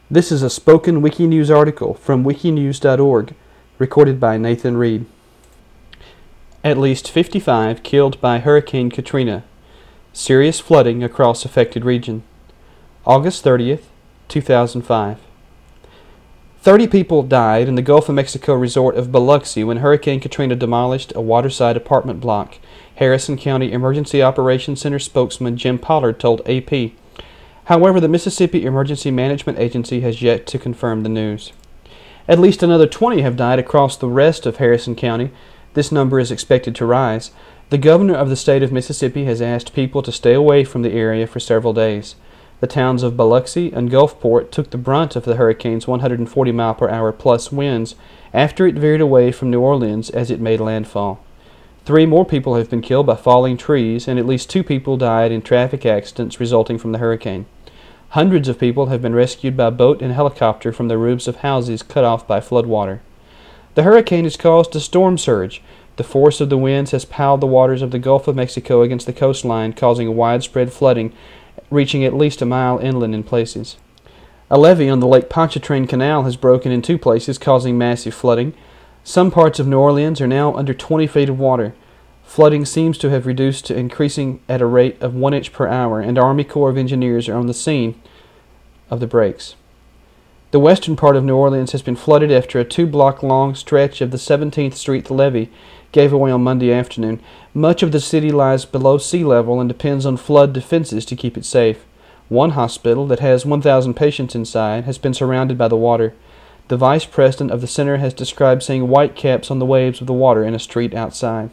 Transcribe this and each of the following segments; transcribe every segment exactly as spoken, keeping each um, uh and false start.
This is a spoken Wikinews article from wikinews dot org, recorded by Nathan Reed. At least fifty-five killed by Hurricane Katrina. Serious flooding across affected region. August thirtieth, two thousand five. Thirty people died in the Gulf of Mexico resort of Biloxi when Hurricane Katrina demolished a waterside apartment block, Harrison County Emergency Operations Center spokesman Jim Pollard told A P. However, the Mississippi Emergency Management Agency has yet to confirm the news. At least another twenty have died across the rest of Harrison County. This number is expected to rise. The governor of the state of Mississippi has asked people to stay away from the area for several days. The towns of Biloxi and Gulfport took the brunt of the hurricane's one hundred forty mile per hour plus winds after it veered away from New Orleans as it made landfall. Three more people have been killed by falling trees, and at least two people died in traffic accidents resulting from the hurricane. Hundreds of people have been rescued by boat and helicopter from the roofs of houses cut off by floodwater. The hurricane has caused a storm surge. The force of the winds has piled the waters of the Gulf of Mexico against the coastline, causing widespread flooding, reaching at least a mile inland in places. A levee on the Lake Pontchartrain Canal has broken in two places, causing massive flooding. Some parts of New Orleans are now under twenty feet of water. Flooding seems to have reduced to increasing at a rate of one inch per hour, and Army Corps of Engineers are on the scene of the breaks. The western part of New Orleans has been flooded after a two-block-long stretch of the seventeenth Street levee gave away on Monday afternoon. Much of the city lies below sea level and depends on flood defenses to keep it safe. One hospital that has one thousand patients inside has been surrounded by the water. The vice president of the center has described seeing white caps on the waves of the water in a street outside.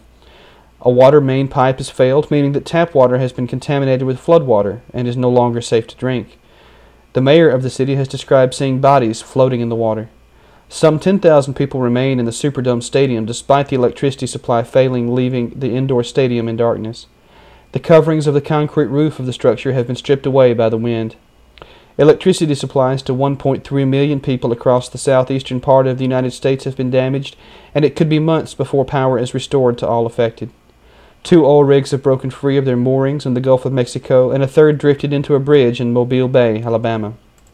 A water main pipe has failed, meaning that tap water has been contaminated with flood water and is no longer safe to drink. The mayor of the city has described seeing bodies floating in the water. Some ten thousand people remain in the Superdome Stadium despite the electricity supply failing, leaving the indoor stadium in darkness. The coverings of the concrete roof of the structure have been stripped away by the wind. Electricity supplies to one point three million people across the southeastern part of the United States have been damaged, and it could be months before power is restored to all affected. Two oil rigs have broken free of their moorings in the Gulf of Mexico, and a third drifted into a bridge in Mobile Bay, Alabama.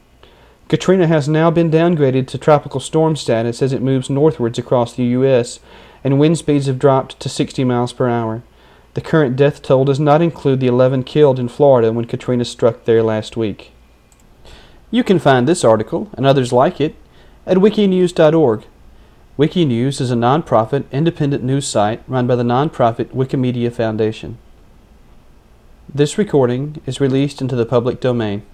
Katrina has now been downgraded to tropical storm status as it moves northwards across the U S, and wind speeds have dropped to sixty miles per hour. The current death toll does not include the eleven killed in Florida when Katrina struck there last week. You can find this article, and others like it, at wikinews dot org. Wikinews is a non-profit, independent news site run by the non-profit Wikimedia Foundation. This recording is released into the public domain.